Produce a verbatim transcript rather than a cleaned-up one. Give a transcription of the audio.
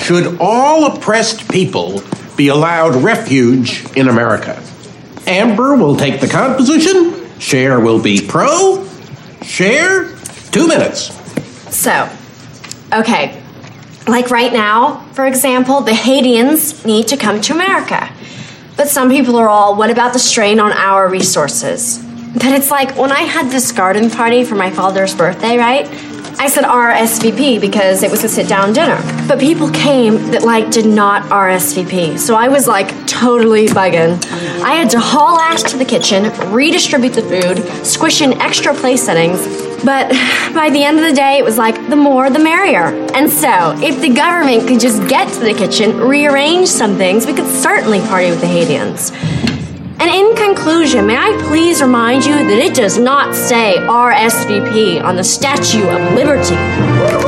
Should all oppressed people be allowed refuge in America? Amber will take the con position. Cher will be pro. Cher, two minutes. So, okay. Like right now, for example, the Haitians need to come to America. But some people are all, what about the strain on our resources? But it's like, when I had this garden party for my father's birthday, right? I said R S V P because it was a sit-down dinner. But people came that, like, did not R S V P. So I was, like, totally bugging. I had to haul ass to the kitchen, redistribute the food, squish in extra place settings. But by the end of the day, it was like, the more, the merrier. And so, if the government could just get to the kitchen, rearrange some things, we could certainly party with the Haitians. And in conclusion, may I please remind you that it does not say R S V P on the Statue of Liberty.